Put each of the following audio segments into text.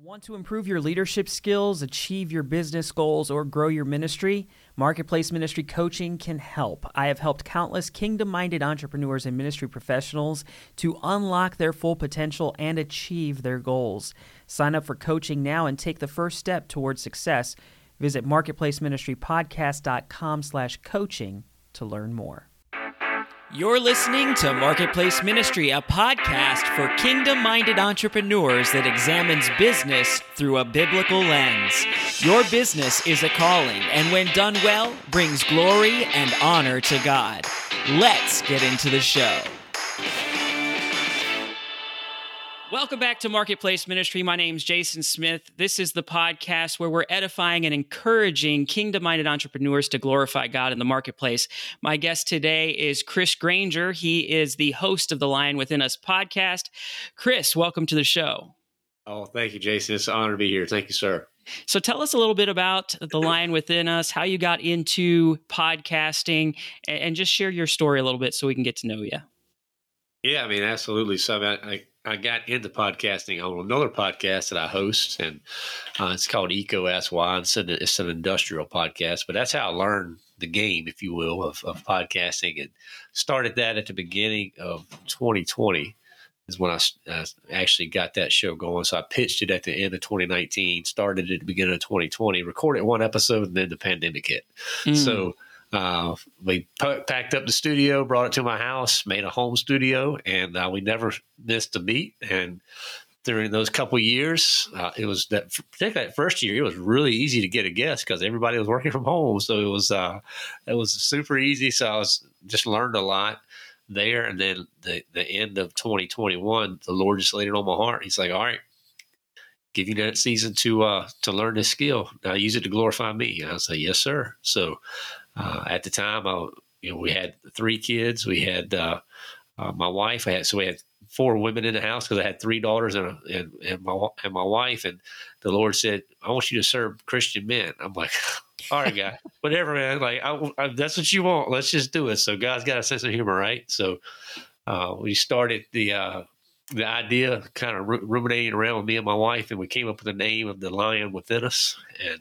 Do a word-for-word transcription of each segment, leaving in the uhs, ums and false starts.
Want to improve your leadership skills, achieve your business goals, or grow your ministry? Marketplace Ministry Coaching can help. I have helped countless kingdom-minded entrepreneurs and ministry professionals to unlock their full potential and achieve their goals. Sign up for coaching now and take the first step towards success. Visit marketplaceministrypodcast.com slash coaching to learn more. You're listening to Marketplace Ministry, a podcast for kingdom-minded entrepreneurs that examines business through a biblical lens. Your business is a calling, and when done well, brings glory and honor to God. Let's get into the show. Welcome back to Marketplace Ministry. My name's Jason Smith. This is the podcast where we're edifying and encouraging kingdom-minded entrepreneurs to glorify God in the marketplace. My guest today is Chris Granger. He is the host of the Lion Within Us podcast. Chris, welcome to the show. Oh, thank you, Jason. It's an honor to be here. Thank you, sir. So tell us a little bit about the Lion Within Us, how you got into podcasting, and just share your story a little bit so we can get to know you. Yeah, I mean, absolutely. So I, I, I got into podcasting on another podcast that I host, and uh, it's called Eco Ask Why. It's an, it's an industrial podcast, but that's how I learned the game, if you will, of, of podcasting, and started that at the beginning of twenty twenty is when I uh, actually got that show going. So I pitched it at the end of twenty nineteen, started at the beginning of twenty twenty, recorded one episode, and then the pandemic hit. Mm. So Uh, we p- packed up the studio, brought it to my house, made a home studio, and uh, we never missed a beat. And during those couple years, uh, it was that, particularly that first year, it was really easy to get a guest because everybody was working from home. So it was, uh, it was super easy. So I was just learned a lot there. And then the, the end of twenty twenty-one, the Lord just laid it on my heart. He's like, all right, give you that season to, uh, to learn this skill. Now use it to glorify me. And I was like, yes, sir. So, Uh, at the time, I, you know, we had three kids. We had uh, uh, my wife. I had so we had four women in the house because I had three daughters and, a, and and my and my wife. And the Lord said, "I want you to serve Christian men." I'm like, "All right, God, whatever, man. Like, I, I, that's what you want. Let's just do it." So God's got a sense of humor, right? So uh, we started the uh, the idea, kind of ruminating around with me and my wife, and we came up with the name of the Lion Within Us, and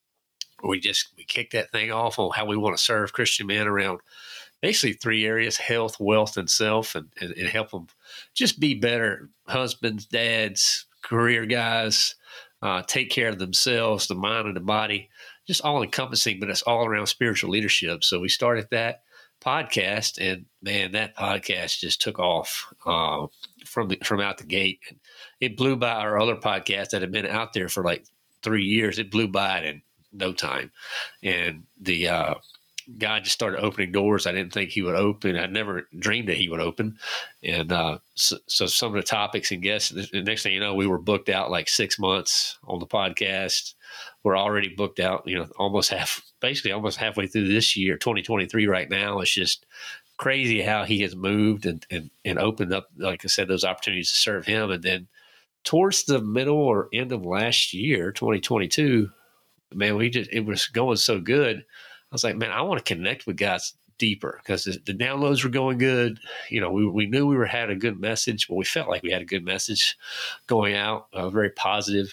we just we kicked that thing off on how we want to serve Christian men around basically three areas: health, wealth, and self, and, and, and help them just be better husbands, dads, career guys, uh, take care of themselves, the mind and the body, just all encompassing, but it's all around spiritual leadership. So we started that podcast, and man, that podcast just took off uh, from the, from out the gate. And it blew by our other podcasts that had been out there for like three years. It blew by it in no time. And the uh, God just started opening doors I didn't think he would open. I never dreamed that he would open. And uh, so, so some of the topics and guests, the next thing you know, we were booked out like six months on the podcast. We're already booked out, you know, almost half, basically almost halfway through this year, twenty twenty-three right now. It's just crazy how he has moved and, and, and opened up, like I said, those opportunities to serve him. And then towards the middle or end of last year, twenty twenty-two, man, we just, it was going so good. I was like, man, I want to connect with guys deeper because the, the downloads were going good. You know, we we knew we were had a good message, but we felt like we had a good message going out, uh, very positive.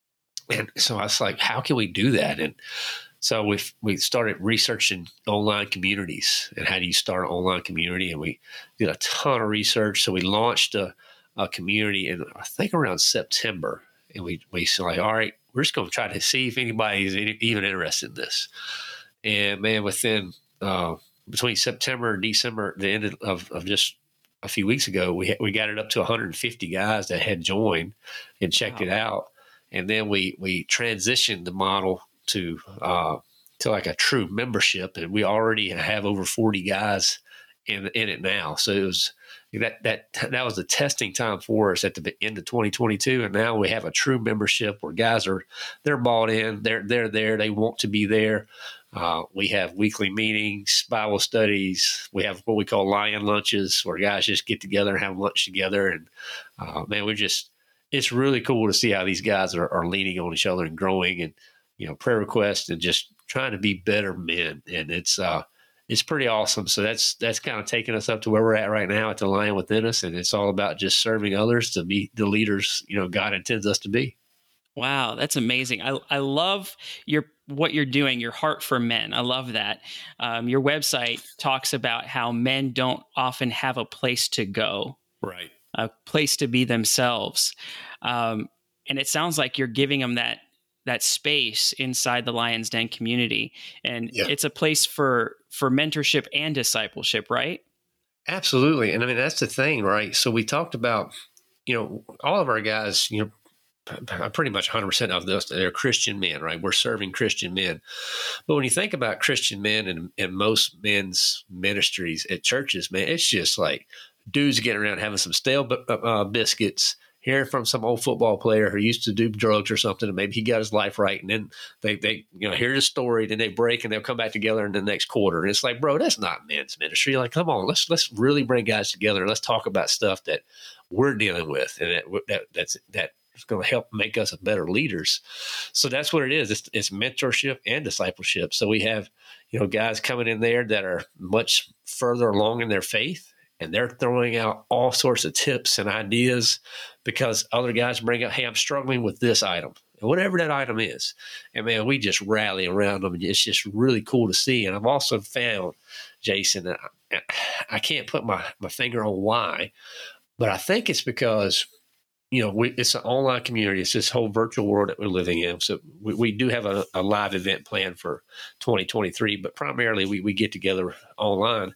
And so I was like, how can we do that? And so we we started researching online communities and how do you start an online community? And we did a ton of research. So we launched a, a community in, I think, around September. And we, we said, like, all right, we're just going to try to see if anybody is even interested in this. And man, within uh, between September and December, the end of, of just a few weeks ago, we we got it up to one hundred fifty guys that had joined and checked wow. it out. And then we we transitioned the model to uh, to like a true membership, and we already have over forty guys in in it now. So it was that that that was the testing time for us at the end of twenty twenty-two, and now we have a true membership where guys are they're bought in, they're they're there, they want to be there. Uh, we have weekly meetings, Bible studies. We have what we call lion lunches, where guys just get together and have lunch together. And uh, man, we just it's really cool to see how these guys are, are leaning on each other and growing, and you know, prayer requests and just trying to be better men. And it's uh, it's pretty awesome. So that's that's kind of taking us up to where we're at right now at the Lion Within Us, and it's all about just serving others to be the leaders, you know, God intends us to be. Wow, that's amazing. I I love your what you're doing, your heart for men. I love that. Um, your website talks about how men don't often have a place to go, Right. a place to be themselves, um, and it sounds like you're giving them that that space inside the Lions Den community, and Yeah. it's a place for for mentorship and discipleship, right? Absolutely. And I mean, that's the thing, right? So we talked about, you know, all of our guys, you know, p- pretty much one hundred percent of this, they're Christian men, right? We're serving Christian men. But when you think about Christian men and, and most men's ministries at churches, man, it's just like dudes getting around having some stale uh, biscuits, hearing from some old football player who used to do drugs or something, and maybe he got his life right. And then they, they you know, hear the story, then they break and they'll come back together in the next quarter. And it's like, bro, that's not men's ministry. Like, come on, let's let's really bring guys together and let's talk about stuff that we're dealing with and that that that's that. It's going to help make us better leaders. So that's what it is. It's, it's mentorship and discipleship. So we have, you know, guys coming in there that are much further along in their faith, and they're throwing out all sorts of tips and ideas because other guys bring up, hey, I'm struggling with this item, and whatever that item is. And man, we just rally around them. And it's just really cool to see. And I've also found, Jason, that I, I can't put my, my finger on why, but I think it's because you know, we, it's an online community. It's this whole virtual world that we're living in. So we, we do have a, a live event planned for twenty twenty-three, but primarily we, we get together online.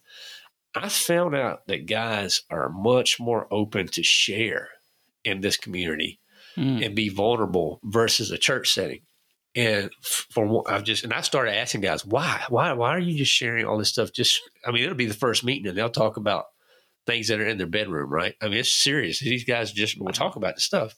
I found out that guys are much more open to share in this community mm. and be vulnerable versus a church setting. And for I've just and I started asking guys, why, why, why are you just sharing all this stuff? Just, I mean, it'll be the first meeting, and they'll talk about things that are in their bedroom, right? I mean, it's serious. These guys just will talk about the stuff.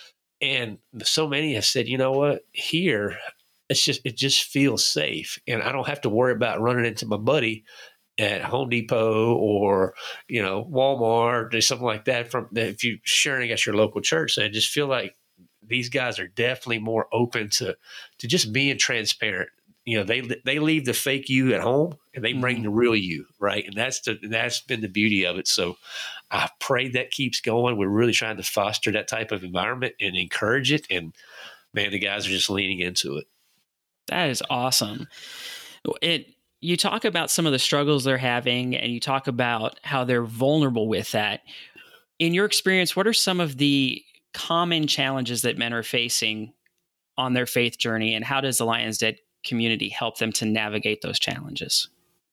And so many have said, you know what, here, it's just, it just feels safe. And I don't have to worry about running into my buddy at Home Depot or, you know, Walmart or something like that. From if you're sharing at your local church, I just feel like these guys are definitely more open to, to just being transparent. You know, they they leave the fake you at home and they bring mm. the real you, right? And that's the that's been the beauty of it. So I pray that keeps going. We're really trying to foster that type of environment and encourage it. And man, the guys are just leaning into it. That is awesome. It you talk about some of the struggles they're having, and you talk about how they're vulnerable with that. In your experience, what are some of the common challenges that men are facing on their faith journey, and how does the Lions Den community help them to navigate those challenges?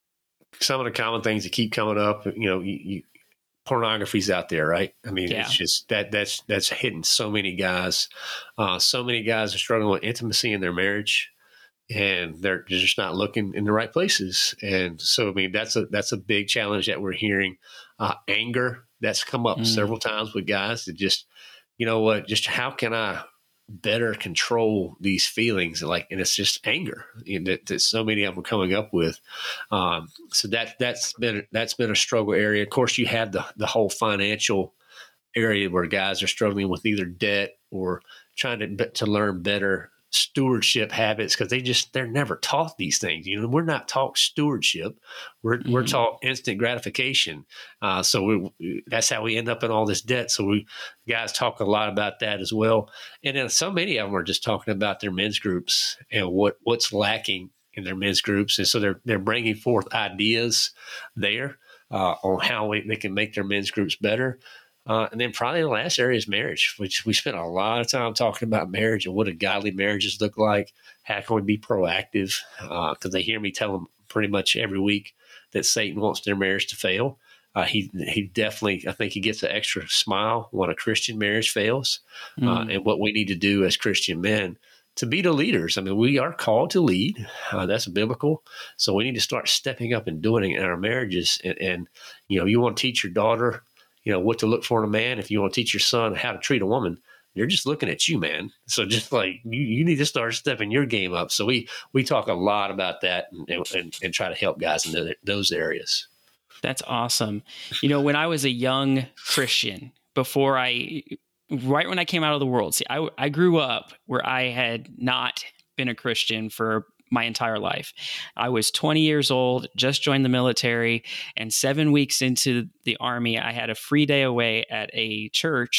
Some of the common things that keep coming up, you know, you, you, pornography's out there, right? I mean, yeah. it's just that that's that's hitting so many guys. Uh, so many guys are struggling with intimacy in their marriage, and they're just not looking in the right places. And so, I mean, that's a that's a big challenge that we're hearing. Uh, anger, that's come up mm. several times with guys that just, you know what, just how can I better control these feelings, like, and it's just anger you know, that, that so many of them are coming up with. Um, so that that's been that's been a struggle area. Of course, you have the the whole financial area where guys are struggling with either debt or trying to to learn better stewardship habits because they just they're never taught these things. You know, we're not taught stewardship. We're mm-hmm. we're taught instant gratification. Uh, so we, that's how we end up in all this debt. So we guys talk a lot about that as well. And then so many of them are just talking about their men's groups and what what's lacking in their men's groups. And so they're they're bringing forth ideas there uh, on how we, they can make their men's groups better. Uh, and then probably the last area is marriage, which we spent a lot of time talking about marriage and what do godly marriages look like. How can we be proactive? Because uh, they hear me tell them pretty much every week that Satan wants their marriage to fail. Uh, he he definitely, I think he gets an extra smile when a Christian marriage fails. Mm. Uh, and what we need to do as Christian men to be the leaders. I mean, we are called to lead. Uh, that's biblical. So we need to start stepping up and doing it in our marriages. And, and you know, you want to teach your daughter, you know, what to look for in a man. If you want to teach your son how to treat a woman, they're just looking at you, man. So just like you, you need to start stepping your game up. So we, we talk a lot about that and, and, and try to help guys in the, those areas. That's awesome. You know, when I was a young Christian, before I, right when I came out of the world, see, I, I grew up where I had not been a Christian for my entire life. I was twenty years old, just joined the military, and seven weeks into the Army, I had a free day away at a church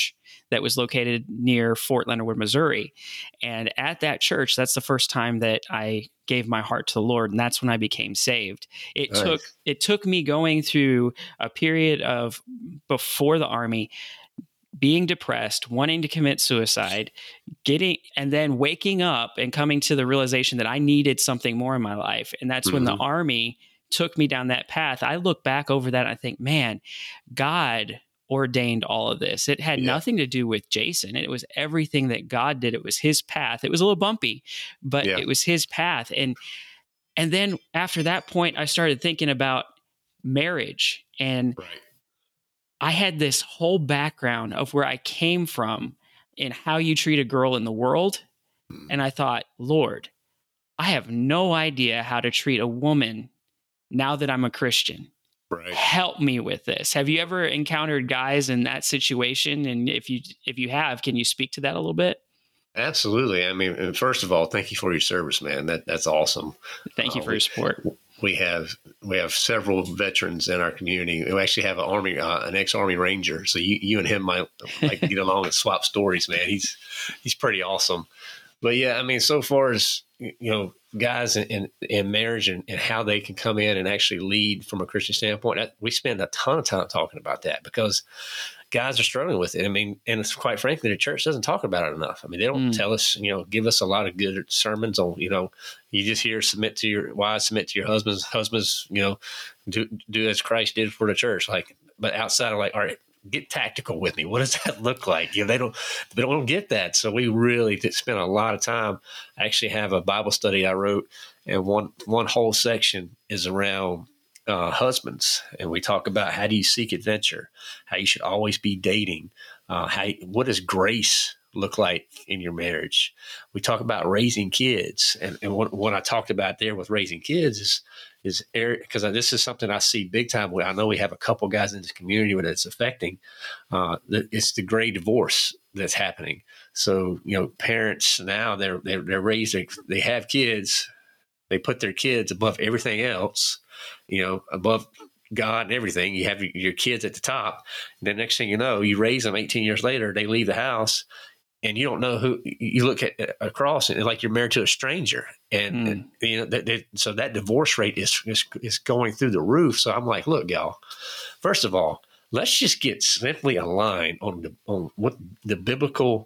that was located near Fort Leonard Wood, Missouri. And at that church, that's the first time that I gave my heart to the Lord, and that's when I became saved. It Nice. took it took me going through a period of before the Army, being depressed, wanting to commit suicide, getting, and then waking up and coming to the realization that I needed something more in my life. And that's mm-hmm. when the Army took me down that path. I look back over that and I think, man, God ordained all of this. It had yeah. nothing to do with Jason. It was everything that God did. It was his path. It was a little bumpy, but yeah. it was his path. And, and then after that point, I started thinking about marriage, and right. I had this whole background of where I came from and how you treat a girl in the world. And I thought, Lord, I have no idea how to treat a woman now that I'm a Christian. Right. Help me with this. Have you ever encountered guys in that situation? And if you if you have, can you speak to that a little bit? Absolutely. I mean, first of all, thank you for your service, man. That that's awesome. Thank you uh, for we, your support. We have we have several veterans in our community. We actually have an army, uh, an ex-Army Ranger. So you you and him might like get along and swap stories, man. He's he's pretty awesome. But yeah, I mean, so far as you know, guys in in, in marriage and, and how they can come in and actually lead from a Christian standpoint, that, we spend a ton of time talking about that because guys are struggling with it. I mean, and it's quite frankly, the church doesn't talk about it enough. I mean, they don't mm. tell us, you know, give us a lot of good sermons on, you know, you just hear submit to your wives, submit to your husbands, husbands, you know, do do as Christ did for the church. Like, but outside of like, all right, get tactical with me. What does that look like? You know, they don't, they don't get that. So we really did spend a lot of time. I actually have a Bible study I wrote, and one, one whole section is around uh, husbands. And we talk about how do you seek adventure, how you should always be dating, uh, how, what does grace look like in your marriage? We talk about raising kids. And, and what, what I talked about there with raising kids is, is because this is something I see big time. I know we have a couple guys in this community that it's affecting. Uh, it's the gray divorce that's happening. So, you know, parents now they're, they're, they're raising, they have kids, they put their kids above everything else, you know, above God and everything. You have your, your kids at the top. And then next thing you know, you raise them eighteen years later, they leave the house. And you don't know who you look at across, and like you're married to a stranger, and, mm. and you know that, that, so that divorce rate is, is is going through the roof. So I'm like, look, y'all. First of all, let's just get simply aligned on the on what the biblical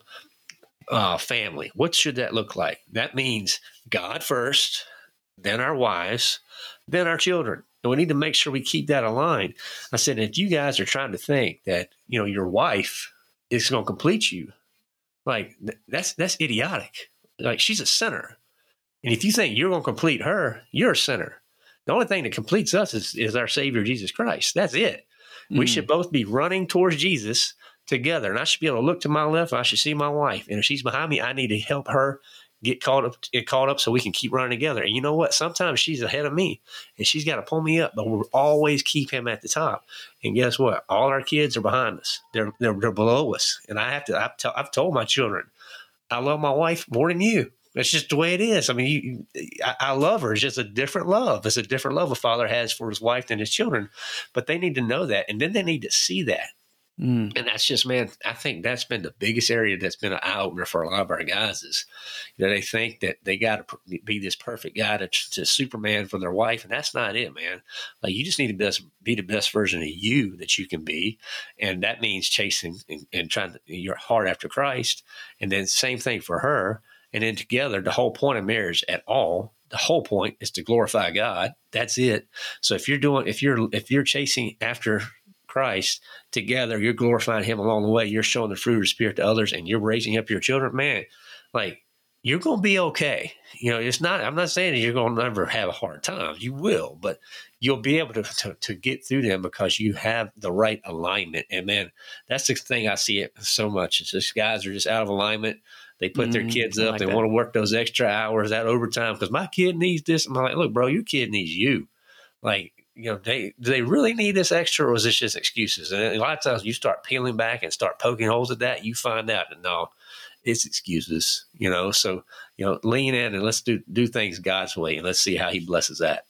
uh, family. What should that look like? That means God first, then our wives, then our children. And we need to make sure we keep that aligned. I said, if you guys are trying to think that you know your wife is going to complete you. Like that's that's idiotic. Like she's a sinner, and if you think you're going to complete her, you're a sinner. The only thing that completes us is, is our Savior Jesus Christ. That's it. Mm. We should both be running towards Jesus together, and I should be able to look to my left. And I should see my wife, and if she's behind me, I need to help her get caught up, get caught up, so we can keep running together. And you know what? Sometimes she's ahead of me, and she's got to pull me up, but we'll always keep him at the top. And guess what? All our kids are behind us. They're they're, they're below us. And I have to. I've, t- I've told my children, I love my wife more than you. That's just the way it is. I mean, you, I, I love her. It's just a different love. It's a different love a father has for his wife than his children. But they need to know that, and then they need to see that. Mm. And that's just, man, I think that's been the biggest area that's been an eye opener for a lot of our guys is, you know, they think that they got to be this perfect guy to, to Superman for their wife. And that's not it, man. Like you just need to best, be the best version of you that you can be. And that means chasing and, and trying to, your heart after Christ. And then same thing for her. And then together, the whole point of marriage at all, the whole point is to glorify God. That's it. So if you're doing, if you're, if you're chasing after Christ together, you're glorifying him along the way. You're showing the fruit of the Spirit to others, and you're raising up your children. Man, like you're going to be okay. You know, it's not. I'm not saying that you're going to never have a hard time. You will, but you'll be able to, to to get through them because you have the right alignment. And man, that's the thing I see it so much. It's just guys are just out of alignment. They put mm, their kids up. Like they that. want to work those extra hours, that overtime, because my kid needs this. I'm like, look, bro, your kid needs you. Like. You know, they do they really need this extra, or is this just excuses? And a lot of times you start peeling back and start poking holes at that, you find out that no, it's excuses, you know. So, you know, lean in and let's do do things God's way, and let's see how he blesses that.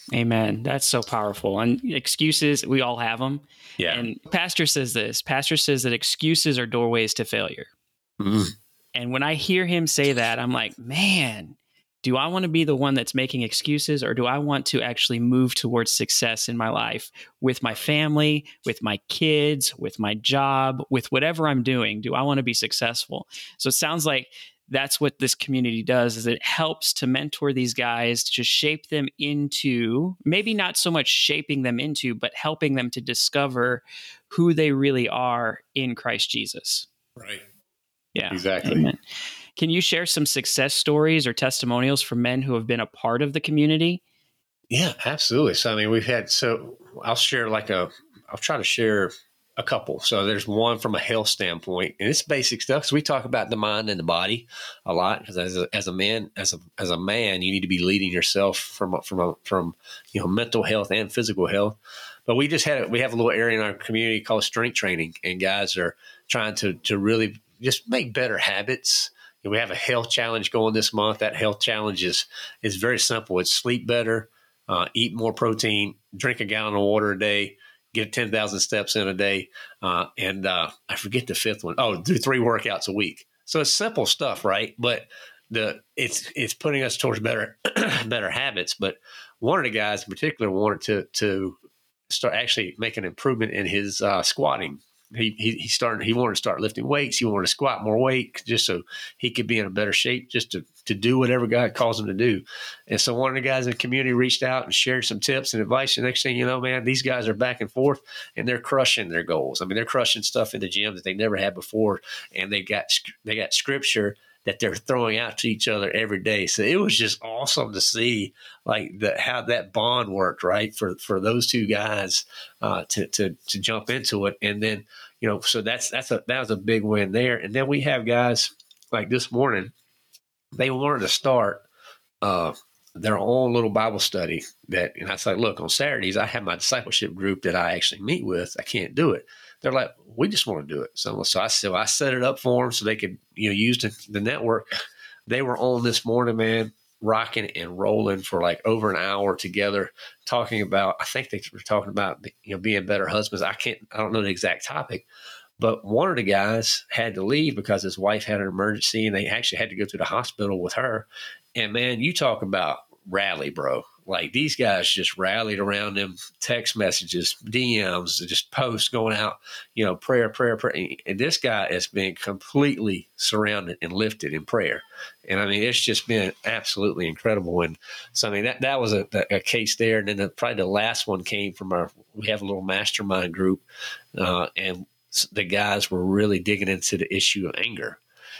Amen. That's so powerful. And excuses, we all have them. Yeah. And Pastor says this, Pastor says that excuses are doorways to failure. Mm. And when I hear him say that, I'm like, man, do I want to be the one that's making excuses, or do I want to actually move towards success in my life with my family, with my kids, with my job, with whatever I'm doing? Do I want to be successful? So it sounds like that's what this community does, is it helps to mentor these guys, to shape them into, maybe not so much shaping them into, but helping them to discover who they really are in Christ Jesus. Right. Yeah. Exactly. Amen. Can you share some success stories or testimonials from men who have been a part of the community? Yeah, absolutely. So, I mean, we've had, so I'll share like a, I'll try to share a couple. So there's one from a health standpoint, and it's basic stuff. So we talk about the mind and the body a lot, because as a, as a man, as a, as a man, you need to be leading yourself from, from, a, from, you know, mental health and physical health. But we just had, we have a little area in our community called strength training, and guys are trying to, to really just make better habits. And we have a health challenge going this month. That health challenge is, is very simple. It's sleep better, uh, eat more protein, drink a gallon of water a day, get ten thousand steps in a day. Uh, and uh, I forget the fifth one. Oh, do three workouts a week. So it's simple stuff, right? But the it's it's putting us towards better better habits. But one of the guys in particular wanted to to start actually make an improvement in his uh, squatting. He, he he started. He wanted to start lifting weights. He wanted to squat more weight just so he could be in a better shape, just to to do whatever God calls him to do. And so one of the guys in the community reached out and shared some tips and advice. And next thing you know, man, these guys are back and forth, and they're crushing their goals. I mean, they're crushing stuff in the gym that they never had before, and they got they got scripture that they're throwing out to each other every day. So it was just awesome to see like the, how that bond worked, right? For, for those two guys uh, to, to, to jump into it. And then, you know, so that's, that's a, that was a big win there. And then we have guys like this morning, they wanted to start uh, their own little Bible study that, and I was like, look, on Saturdays, I have my discipleship group that I actually meet with. I can't do it. They're like, we just want to do it. So, so I so I set it up for them so they could, you know, use the, the network. They were on this morning, man, rocking and rolling for like over an hour together, talking about, I think they were talking about, you know, being better husbands. I can't, I don't know the exact topic, but one of the guys had to leave because his wife had an emergency, and they actually had to go to the hospital with her. And man, you talk about rally, bro. Like these guys just rallied around them text messages, D Ms, just posts going out, you know, prayer, prayer, prayer. And this guy has been completely surrounded and lifted in prayer. And I mean, it's just been absolutely incredible. And so, I mean, that, that was a, a case there. And then the, probably the last one came from our, we have a little mastermind group, uh, and the guys were really digging into the issue of anger.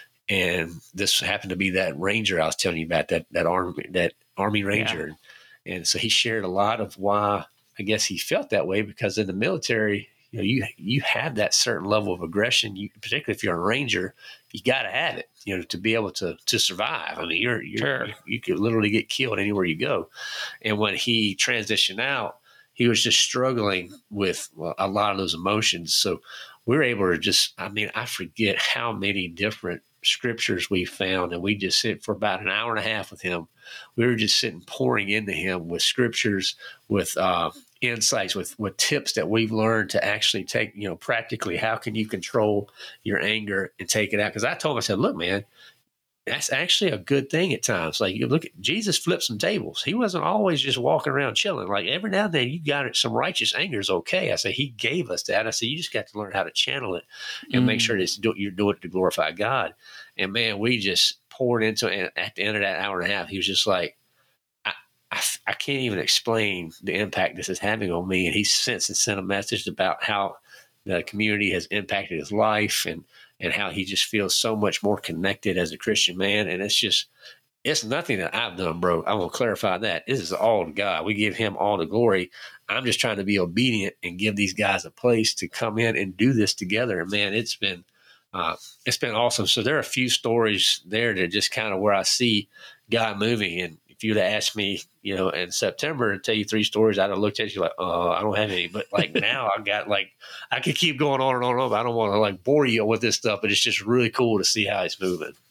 And this happened to be that Ranger I was telling you about, that, that army, that Army Ranger. Yeah. And so he shared a lot of why I guess he felt that way, because in the military, you know, you you have that certain level of aggression. You, particularly if you're a Ranger, you got to have it, you know, to be able to to survive. I mean, you're, you're sure. you, you could literally get killed anywhere you go. And when he transitioned out, he was just struggling with well, a lot of those emotions. So we were able to just, I mean, I forget how many different scriptures we found, and we just sit for about an hour and a half with him. We were just sitting pouring into him with scriptures, with uh, insights, with, with tips that we've learned to actually take, you know, practically, how can you control your anger and take it out? Because I told him, I said, look, man, that's actually a good thing at times. Like you look at Jesus flipped some tables. He wasn't always just walking around chilling. Like every now and then you got it. Some righteous anger is okay. I said, he gave us that. I said, you just got to learn how to channel it and mm. make sure that you're doing it to glorify God. And man, we just poured into it. And at the end of that hour and a half, he was just like, I, I, I can't even explain the impact this is having on me. And he since sent a message about how the community has impacted his life, and and how he just feels so much more connected as a Christian man. And it's just, it's nothing that I've done, bro. I will clarify that. This is all to God. We give him all the glory. I'm just trying to be obedient and give these guys a place to come in and do this together. And man, it's been, uh, it's been awesome. So there are a few stories there that just kind of where I see God moving. And if you'd have asked me, you know, in September to tell you three stories, I'd have looked at you like, oh, I don't have any. But like now I've got like, I could keep going on and on and on. I don't want to like bore you with this stuff, but it's just really cool to see how it's moving.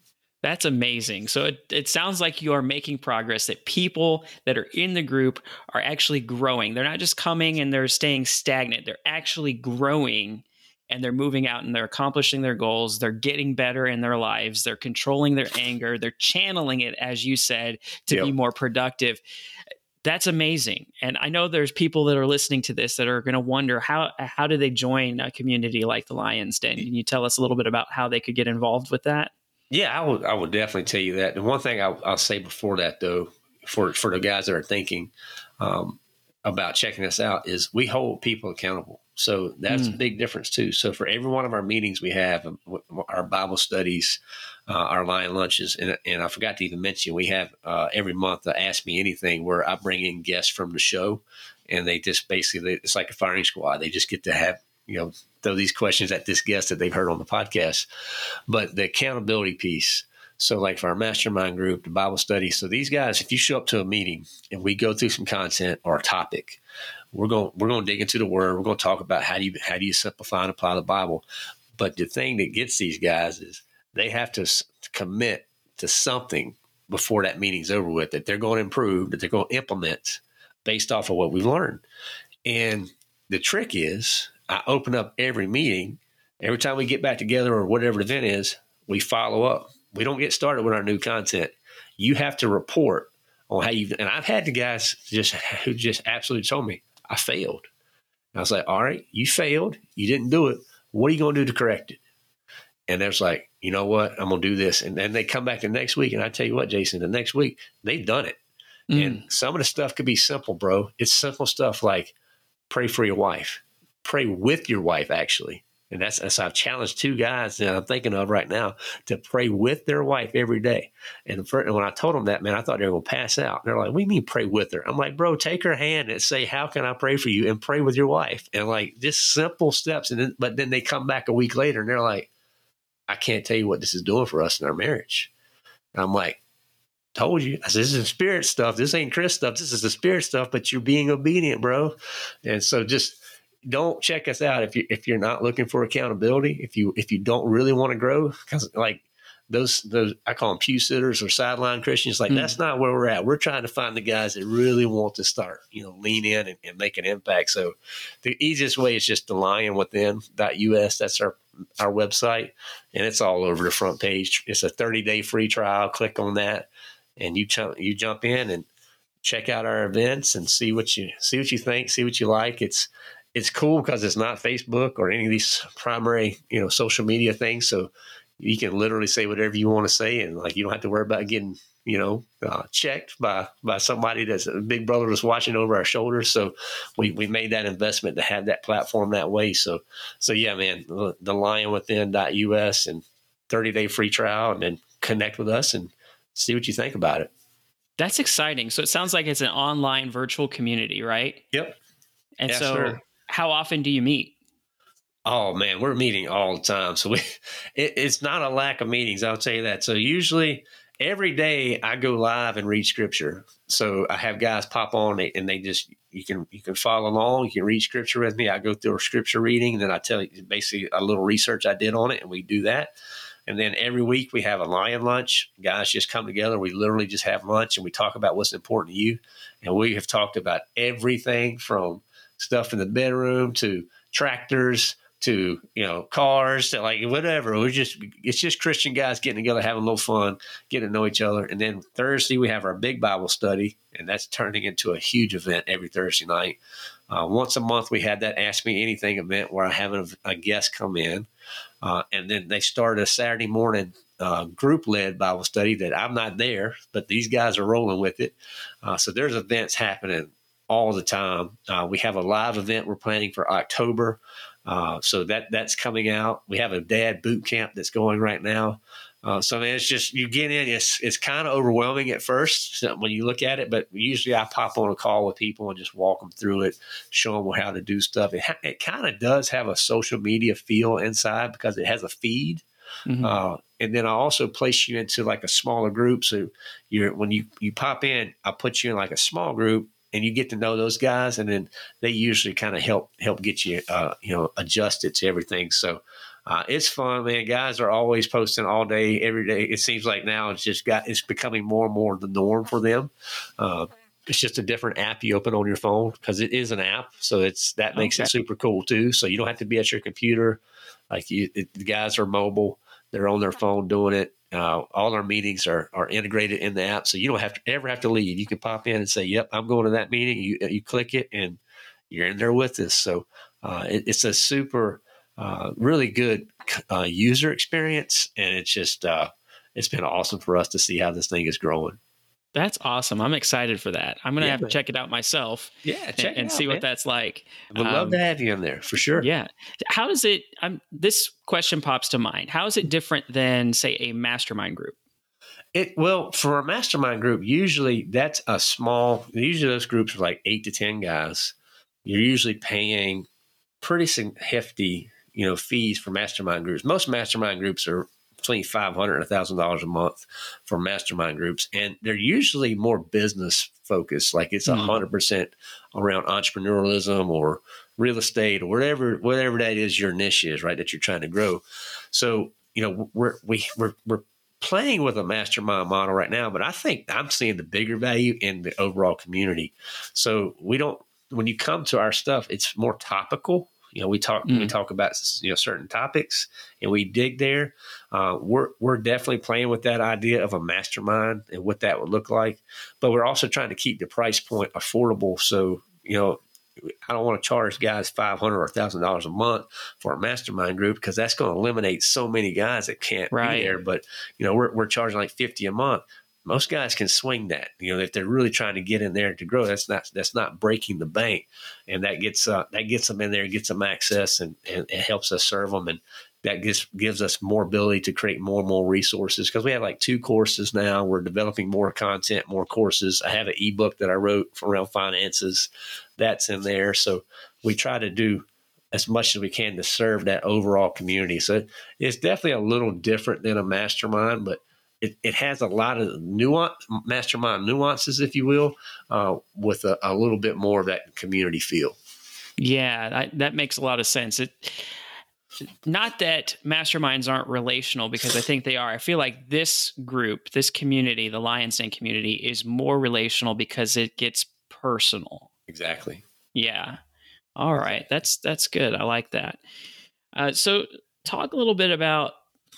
That's amazing. So it, it sounds like you are making progress, that people that are in the group are actually growing. They're not just coming and they're staying stagnant. They're actually growing and they're moving out and they're accomplishing their goals. They're getting better in their lives. They're controlling their anger. They're channeling it, as you said, to Yep. be more productive. That's amazing. And I know there's people that are listening to this that are going to wonder, how how do they join a community like the Lions Den? Can you tell us a little bit about how they could get involved with that? Yeah, I would I would definitely tell you that. And one thing I'll, I'll say before that, though, for, for the guys that are thinking um, about checking us out, is we hold people accountable. So that's Mm. a big difference, too. So for every one of our meetings we have, um, our Bible studies, uh, our Lion lunches, and, and I forgot to even mention, we have uh, every month the Ask Me Anything, where I bring in guests from the show, and they just basically, it's like a firing squad. They just get to have, you know, throw these questions at this guest that they've heard on the podcast. But the accountability piece, so like for our mastermind group, the Bible study, so these guys, if you show up to a meeting and we go through some content or a topic, we're going we're going to dig into the Word. We're going to talk about how do you how do you simplify and apply the Bible. But the thing that gets these guys is they have to s- commit to something before that meeting's over with, that they're going to improve, that they're going to implement based off of what we've learned. And the trick is, I open up every meeting. Every time we get back together or whatever the event is, we follow up. We don't get started with our new content. You have to report on how you, and I've had the guys just who just absolutely told me, I failed. And I was like, all right, you failed. You didn't do it. What are you going to do to correct it? And there's like, you know what? I'm going to do this. And then they come back the next week. And I tell you what, Jason, the next week, they've done it. Mm. And some of the stuff could be simple, bro. It's simple stuff like pray for your wife. Pray with your wife, actually. And that's, that's I've challenged two guys that I'm thinking of right now to pray with their wife every day. And, for, and when I told them that, man, I thought they were going to pass out. And they're like, what do you mean pray with her? I'm like, bro, take her hand and say, how can I pray for you? And pray with your wife. And like, just simple steps. And then, but then they come back a week later and they're like, I can't tell you what this is doing for us in our marriage. And I'm like, told you. I said, this is spirit stuff. This ain't Chris stuff. This is the spirit stuff, but you're being obedient, bro. And so just don't check us out if you if you're not looking for accountability. If you if you don't really want to grow, because like those those I call them pew sitters or sideline Christians. Like mm. that's not where we're at. We're trying to find the guys that really want to start, you know, lean in and, and make an impact. So the easiest way is just the lion within dot U S. That's our our website, and it's all over the front page. It's a thirty day free trial. Click on that, and you jump you jump in and check out our events and see what you see what you think, see what you like. It's It's cool because it's not Facebook or any of these primary, you know, social media things. So you can literally say whatever you want to say, and like you don't have to worry about getting, you know, uh, checked by by somebody that's a big brother that's watching over our shoulders. So we we made that investment to have that platform that way. So so yeah, man, the, the lion within dot U S and thirty day free trial, and then connect with us and see what you think about it. That's exciting. So it sounds like it's an online virtual community, right? Yep. And yes, so. Sir. How often do you meet? Oh man, we're meeting all the time. So we, it, it's not a lack of meetings. I'll tell you that. So usually every day I go live and read scripture. So I have guys pop on and they just, you can, you can follow along. You can read scripture with me. I go through a scripture reading and then I tell you basically a little research I did on it, and we do that. And then every week we have a lion lunch. Guys just come together. We literally just have lunch and we talk about what's important to you. And we have talked about everything from stuff in the bedroom to tractors to, you know, cars to like whatever. We're just, it's just Christian guys getting together, having a little fun, getting to know each other. And then Thursday we have our big Bible study, and that's turning into a huge event every Thursday night. Uh, once a month we had that Ask Me Anything event where I have a, a guest come in. Uh, and then they start a Saturday morning uh, group-led Bible study that I'm not there, but these guys are rolling with it. Uh, so there's events happening all the time. Uh, we have a live event we're planning for October. Uh, so that that's coming out. We have a dad boot camp that's going right now. Uh, so I mean, it's just, you get in, it's it's kind of overwhelming at first when you look at it, but usually I pop on a call with people and just walk them through it, show them how to do stuff. It, ha- it kind of does have a social media feel inside because it has a feed. Mm-hmm. Uh, and then I also place you into like a smaller group. So you're, when you, you pop in, I put you in like a small group, and you get to know those guys, and then they usually kind of help help get you, uh, you know, adjusted to everything. So uh, it's fun, man. Guys are always posting all day, every day. It seems like now it's just got it's becoming more and more the norm for them. Uh, it's just a different app you open on your phone because it is an app, so it's that makes okay. it super cool too. So you don't have to be at your computer. Like you, it, the guys are mobile; they're on their phone doing it. Uh, all our meetings are are integrated in the app, so you don't have to ever have to leave. You can pop in and say, "Yep, I'm going to that meeting." You you click it, and you're in there with us. So uh, it, it's a super, uh, really good uh, user experience, and it's just uh, it's been awesome for us to see how this thing is growing. That's awesome. I'm excited for that. I'm going to yeah, have man. to check it out myself. Yeah, check and, and it out, see what man. that's like. I would um, love to have you in there for sure. Yeah. How does it, I'm, this question pops to mind. How is it different than, say, a mastermind group? It well, for a mastermind group, usually that's a small, usually those groups are like eight to ten guys. You're usually paying pretty hefty, you know, fees for mastermind groups. Most mastermind groups are between five hundred dollars and one thousand dollars a month for mastermind groups. And they're usually more business focused. Like it's a hundred percent around entrepreneurialism or real estate or whatever, whatever that is your niche is, right, that you're trying to grow. So, you know, we're, we, we're, we're playing with a mastermind model right now, but I think I'm seeing the bigger value in the overall community. So we don't, when you come to our stuff, it's more topical. You know, we talk mm. we talk about, you know, certain topics and we dig there. Uh, we're we're definitely playing with that idea of a mastermind and what that would look like. But we're also trying to keep the price point affordable. So, you know, I don't want to charge guys five hundred dollars or one thousand dollars a month for a mastermind group because that's going to eliminate so many guys that can't right. be there. But, you know, we're we're charging like fifty dollars a month. Most guys can swing that, you know, if they're really trying to get in there to grow. That's not that's not breaking the bank, and that gets uh, that gets them in there, gets them access, and, and it helps us serve them, and that gives gives us more ability to create more and more resources because we have like two courses now. We're developing more content, more courses. I have an ebook that I wrote for around finances that's in there. So we try to do as much as we can to serve that overall community. So it's definitely a little different than a mastermind, but It, it has a lot of nuance, mastermind nuances, if you will, uh, with a, a little bit more of that community feel. Yeah, I, that makes a lot of sense. It, not that masterminds aren't relational, because I think they are. I feel like this group, this community, the Lion's Den community, is more relational because it gets personal. Exactly. Yeah. All right. That's that's good. I like that. Uh, so talk a little bit about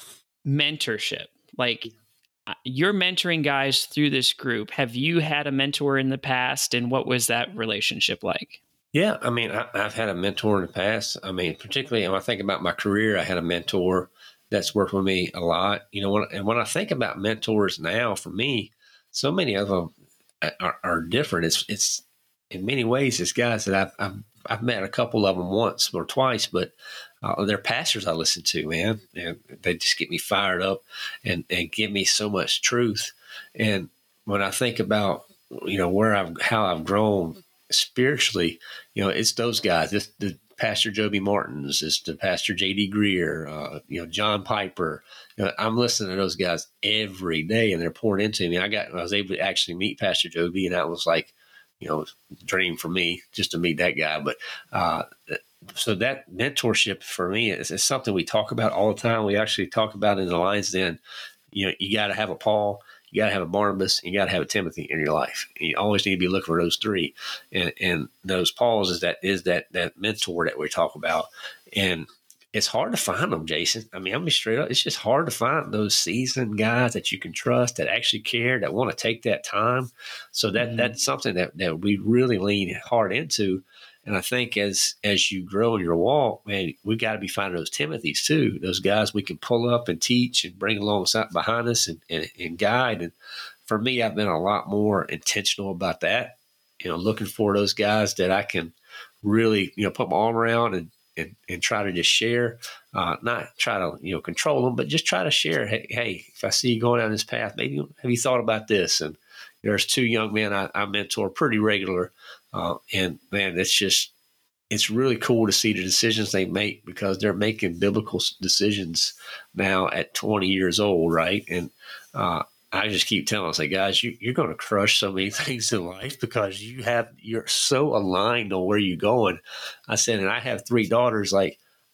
mentorship. Like, you're mentoring guys through this group. Have you had a mentor in the past, and what was that relationship like? Yeah, I mean, I, I've had a mentor in the past. I mean, particularly when I think about my career, I had a mentor that's worked with me a lot. You know, when, and when I think about mentors now, for me, so many of them are, are different. It's it's in many ways, it's guys that I've, I've I've met a couple of them once or twice, but uh, they're pastors I listen to, man, and they just get me fired up and, and give me so much truth. And when I think about, you know, where I've, how I've grown spiritually, you know, it's those guys. It's the Pastor Joby Martins, it's the Pastor J D Greer, uh, you know, John Piper. You know, I'm listening to those guys every day, and they're pouring into me. I got, I was able to actually meet Pastor Joby, and that was like, you know, dream for me just to meet that guy. But uh, so that mentorship for me is, is something we talk about all the time. We actually talk about in the Lion's Den. You know, you got to have a Paul, you got to have a Barnabas, and you got to have a Timothy in your life. And you always need to be looking for those three. And, and those Pauls is that is that that mentor that we talk about. And it's hard to find them, Jason. I mean, I'm be straight up. It's just hard to find those seasoned guys that you can trust, that actually care, that want to take that time. So that mm-hmm. that's something that, that we really lean hard into. And I think as as you grow in your walk, man, we got to be finding those Timothys too, those guys we can pull up and teach and bring alongside behind us and, and, and guide. And for me, I've been a lot more intentional about that, you know, looking for those guys that I can really, you know, put my arm around and And, and try to just share, uh, not try to, you know, control them, but just try to share. Hey, hey, if I see you going down this path, maybe have you thought about this? And there's two young men I, I mentor pretty regular. Uh, and man, it's just, it's really cool to see the decisions they make because they're making biblical decisions now at twenty years old. Right. And, uh, I just keep telling them, I say, guys, you, you're going to crush so many things in life because you have, you're so aligned on where you're going. I said, and I have three daughters. Like,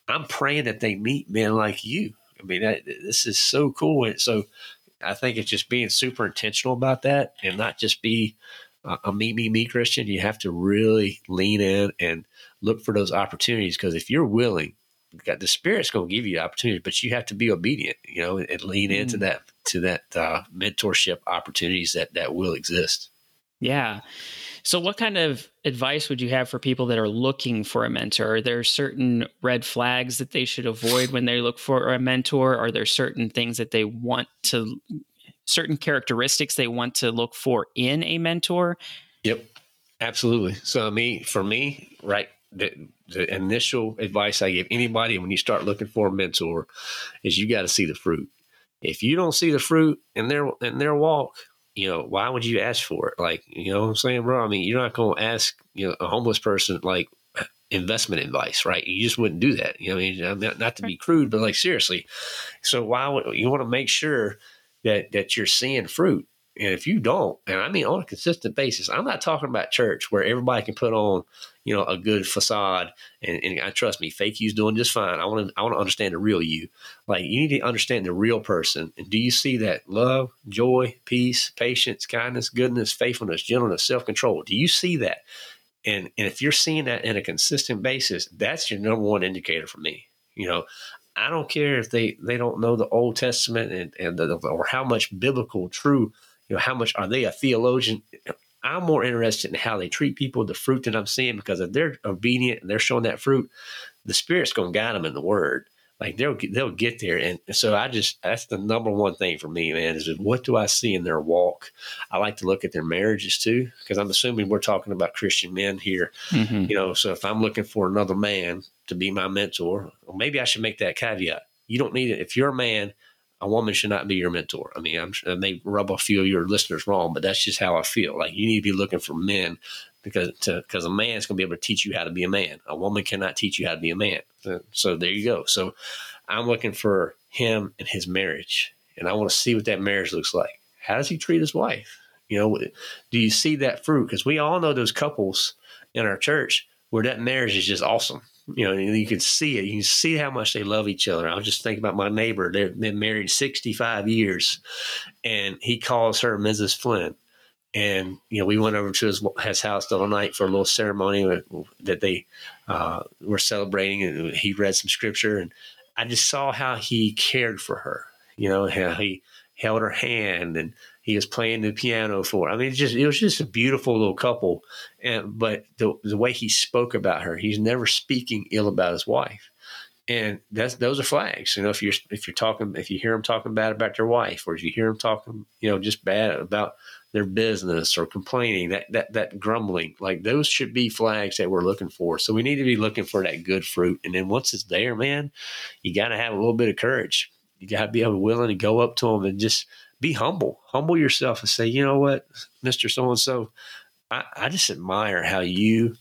I'm praying that they meet men like you. I mean, that, this is so cool. And so I think it's just being super intentional about that and not just be a, a me, me, me Christian. You have to really lean in and look for those opportunities, because if you're willing, the Spirit's going to give you opportunities, but you have to be obedient, you know, and lean mm. into that, to that uh, mentorship opportunities that, that will exist. Yeah. So what kind of advice would you have for people that are looking for a mentor? Are there certain red flags that they should avoid when they look for a mentor? Are there certain things that they want to, certain characteristics they want to look for in a mentor? Yep, absolutely. So me, for me, right, the, the initial advice I give anybody when you start looking for a mentor is you got to see the fruit. If you don't see the fruit in their in their walk, you know, why would you ask for it? Like, you know what I'm saying, bro? I mean, you're not going to ask, you know, a homeless person like investment advice, right? You just wouldn't do that. You know, I mean, not, not to be crude, but like seriously. So why would you want to make sure that that you're seeing fruit? And if you don't, and I mean on a consistent basis, I'm not talking about church where everybody can put on, you know, a good facade and, and I trust me, fake you's doing just fine. I want to I want to understand the real you. Like, you need to understand the real person. And do you see that love, joy, peace, patience, kindness, goodness, faithfulness, gentleness, self-control? Do you see that? And and if you're seeing that in a consistent basis, that's your number one indicator for me. You know, I don't care if they, they don't know the Old Testament and, and the, or how much biblical true. You know, how much are they a theologian? I'm more interested in how they treat people, the fruit that I'm seeing, because if they're obedient and they're showing that fruit, the Spirit's going to guide them in the Word. Like they'll they'll get there. And so I just, that's the number one thing for me, man, is what do I see in their walk? I like to look at their marriages too, because I'm assuming we're talking about Christian men here. Mm-hmm. You know, so if I'm looking for another man to be my mentor, well, maybe I should make that caveat. You don't need it. If you're a man, a woman should not be your mentor. I mean, I'm, I may rub a few of your listeners wrong, but that's just how I feel. Like, you need to be looking for men because to, because a man's going to be able to teach you how to be a man. A woman cannot teach you how to be a man. So there you go. So I'm looking for him and his marriage, and I want to see what that marriage looks like. How does he treat his wife? You know, do you see that fruit? Because we all know those couples in our church where that marriage is just awesome. You know, you can see it. You can see how much they love each other. I was just thinking about my neighbor. They've been married sixty-five years, and he calls her Missus Flynn. And, you know, we went over to his, his house the other night for a little ceremony that they uh, were celebrating, and he read some scripture. And I just saw how he cared for her, you know, how he held her hand and he was playing the piano for her. I mean, it just, it was just a beautiful little couple. And, but the, the way he spoke about her, he's never speaking ill about his wife. And that's, those are flags. You know, if you're, if you're talking, if you hear him talking bad about their wife, or if you hear him talking, you know, just bad about their business or complaining, that, that, that grumbling, like those should be flags that we're looking for. So we need to be looking for that good fruit. And then once it's there, man, you got to have a little bit of courage. You got to be able, willing to go up to them and just be humble, humble yourself and say, you know what, Mister So-and-so, I, I just admire how you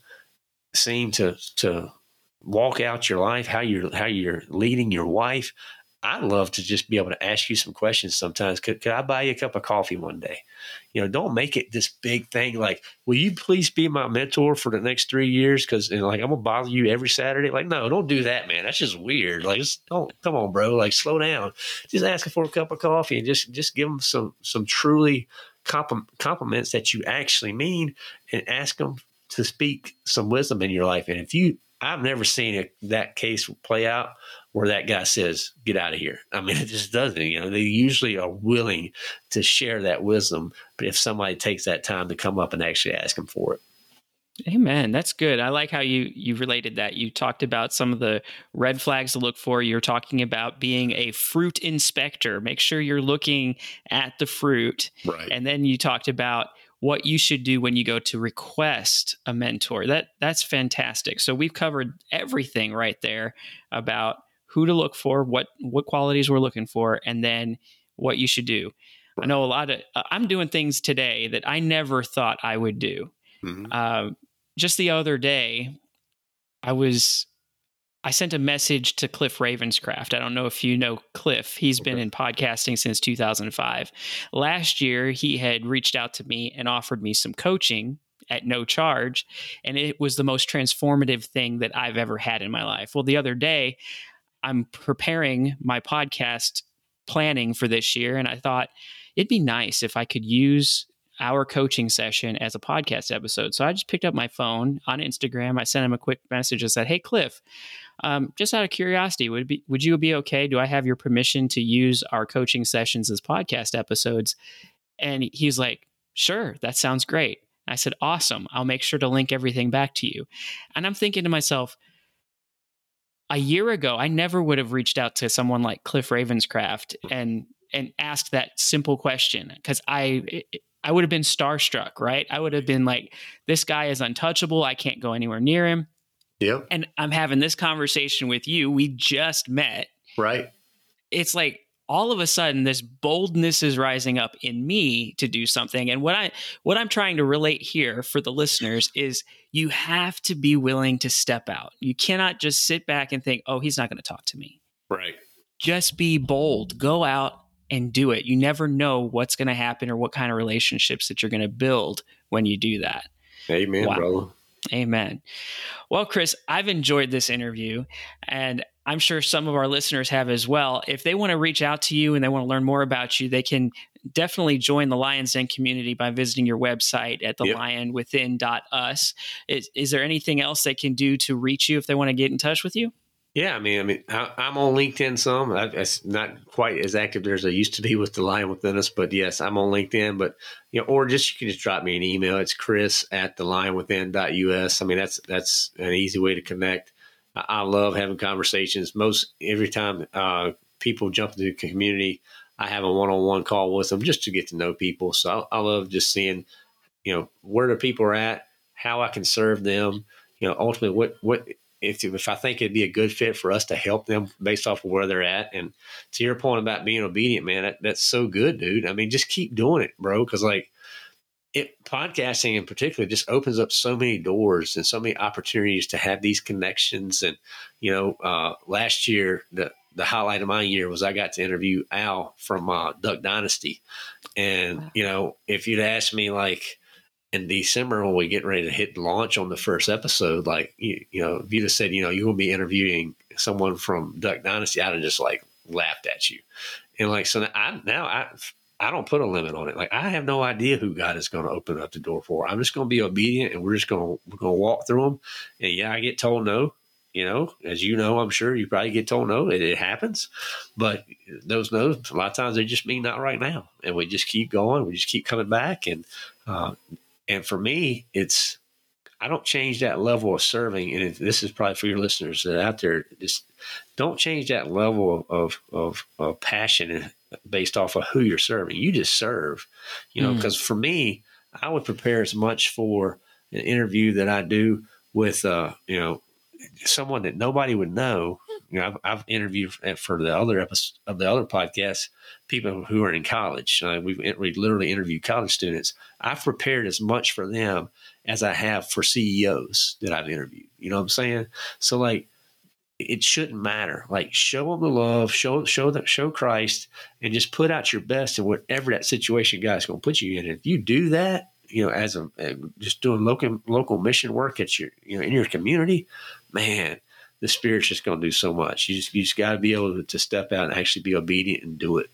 seem to, to walk out your life, how you're, how you're leading your wife. I'd love to just be able to ask you some questions sometimes. Could, could I buy you a cup of coffee one day? You know, don't make it this big thing. Like, will you please be my mentor for the next three years? Because, you know, like, I'm going to bother you every Saturday. Like, no, don't do that, man. That's just weird. Like, just don't, come on, bro. Like, slow down. Just asking for a cup of coffee and just, just give them some, some truly compl- compliments that you actually mean, and ask them to speak some wisdom in your life. And if you, I've never seen it, that case play out where that guy says, get out of here. I mean, it just doesn't. You know, they usually are willing to share that wisdom, but if somebody takes that time to come up and actually ask them for it. Amen. That's good. I like how you you related that. You talked about some of the red flags to look for. You're talking about being a fruit inspector. Make sure you're looking at the fruit. Right. And then you talked about what you should do when you go to request a mentor. That that's fantastic. So we've covered everything right there about who to look for, what what qualities we're looking for, and then what you should do. Right. I know a lot of uh, I'm doing things today that I never thought I would do. Mm-hmm. Uh, just the other day, I was I sent a message to Cliff Ravenscraft. I don't know if you know Cliff. He's okay. been in podcasting since two thousand five. Last year, he had reached out to me and offered me some coaching at no charge. And it was the most transformative thing that I've ever had in my life. Well, the other day, I'm preparing my podcast planning for this year, and I thought it'd be nice if I could use our coaching session as a podcast episode. So I just picked up my phone on Instagram. I sent him a quick message and said, "Hey, Cliff, um, just out of curiosity, would it be, would you be okay? Do I have your permission to use our coaching sessions as podcast episodes?" And he's like, "Sure, that sounds great." I said, "Awesome. I'll make sure to link everything back to you." And I'm thinking to myself, a year ago, I never would have reached out to someone like Cliff Ravenscraft and and asked that simple question, because I it, I would have been starstruck, right? I would have been like, this guy is untouchable. I can't go anywhere near him. Yep. And I'm having this conversation with you. We just met. Right. It's like all of a sudden this boldness is rising up in me to do something. And what I what I'm trying to relate here for the listeners is you have to be willing to step out. You cannot just sit back and think, "Oh, he's not going to talk to me." Right. Just be bold. Go out and do it. You never know what's going to happen or what kind of relationships that you're going to build when you do that. Amen, wow. brother. Amen. Well, Chris, I've enjoyed this interview, and I'm sure some of our listeners have as well. If they want to reach out to you and they want to learn more about you, they can definitely join the Lion's Den community by visiting your website at the lion within dot us. Is, is there anything else they can do to reach you if they want to get in touch with you? Yeah, I mean, I mean, I, I'm on LinkedIn some. I, it's not quite as active there as I used to be with the Lion Within Us, but yes, I'm on LinkedIn. But you know, or just you can just drop me an email. It's Chris at the lion within dot U S. I mean, that's that's an easy way to connect. I, I love having conversations. Most every time uh, people jump into the community, I have a one-on-one call with them just to get to know people. So I, I love just seeing, you know, where the people are at, how I can serve them. You know, ultimately, what what. If, if I think it'd be a good fit for us to help them based off of where they're at. And to your point about being obedient, man, that, that's so good, dude. I mean, just keep doing it, bro. Cause like it, podcasting in particular just opens up so many doors and so many opportunities to have these connections. And, you know, uh, last year, the, the highlight of my year was I got to interview Al from uh, Duck Dynasty. And, wow. you know, if you'd asked me like, in December, when we get ready to hit launch on the first episode, like, you, you know, if you'd have said, you know, you will be interviewing someone from Duck Dynasty, I'd have just like laughed at you. And like, so now I, now I, I don't put a limit on it. Like, I have no idea who God is going to open up the door for. I'm just going to be obedient, and we're just going to, we're going to walk through them. And yeah, I get told no, you know, as you know, I'm sure you probably get told no. It, it happens, but those no's, a lot of times they just mean not right now. And we just keep going. We just keep coming back. And, uh, And for me, it's, I don't change that level of serving. And this is probably for your listeners that are out there, just don't change that level of, of, of passion based off of who you're serving. You just serve, you know, because mm. for me, I would prepare as much for an interview that I do with, uh, you know, someone that nobody would know. You know, I've, I've interviewed for the other episode of the other podcast, people who are in college. Uh, we've we literally interviewed college students. I've prepared as much for them as I have for C E Os that I've interviewed. You know what I'm saying? So like, it shouldn't matter. Like, show them the love, show show them, show Christ, and just put out your best in whatever that situation God's going to put you in. If you do that, you know, as a just doing local local mission work at your, you know, in your community, man, the Spirit's just going to do so much. You just you just got to be able to, to step out and actually be obedient and do it.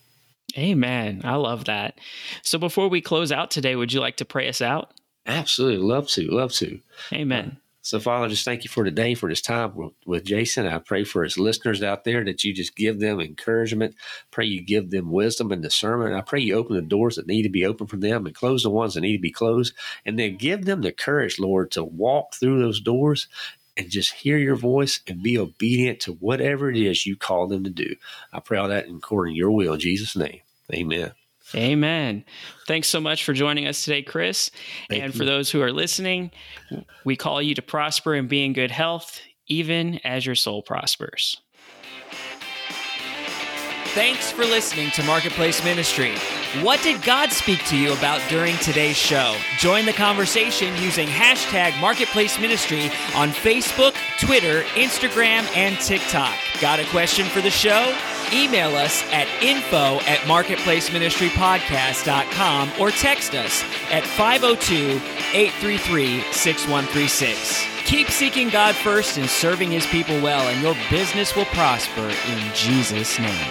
Amen. I love that. So before we close out today, would you like to pray us out? Absolutely. Love to. Love to. Amen. Uh, so, Father, just thank you for today, for this time with, with Jason. I pray for his listeners out there that you just give them encouragement. Pray you give them wisdom and discernment. I pray you open the doors that need to be open for them and close the ones that need to be closed. And then give them the courage, Lord, to walk through those doors and just hear your voice and be obedient to whatever it is you call them to do. I pray all that according to your will in Jesus' name. Amen. Amen. Thanks so much for joining us today, Chris. Thank and you. For those who are listening, we call you to prosper and be in good health, even as your soul prospers. Thanks for listening to Marketplace Ministry. What did God speak to you about during today's show? Join the conversation using hashtag Marketplace Ministry on Facebook, Twitter, Instagram, and TikTok. Got a question for the show? Email us at info at marketplace ministry podcast dot com or text us at five oh two, eight three three, six one three six. Keep seeking God first and serving His people well, and your business will prosper in Jesus' name.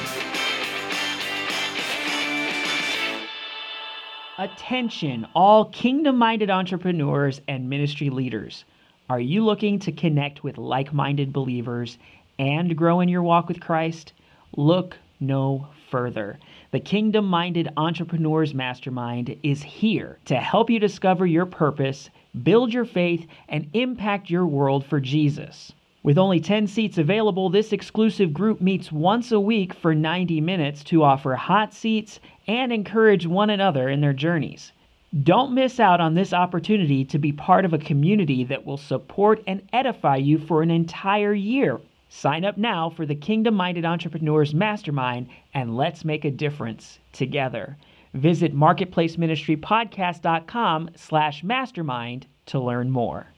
Attention, all kingdom-minded entrepreneurs and ministry leaders. Are you looking to connect with like-minded believers and grow in your walk with Christ? Look no further. The Kingdom Minded Entrepreneurs Mastermind is here to help you discover your purpose, build your faith, and impact your world for Jesus. With only ten seats available, this exclusive group meets once a week for ninety minutes to offer hot seats and encourage one another in their journeys. Don't miss out on this opportunity to be part of a community that will support and edify you for an entire year. Sign up now for the Kingdom Minded Entrepreneurs Mastermind, and let's make a difference together. Visit marketplace ministry podcast dot com slash mastermind to learn more.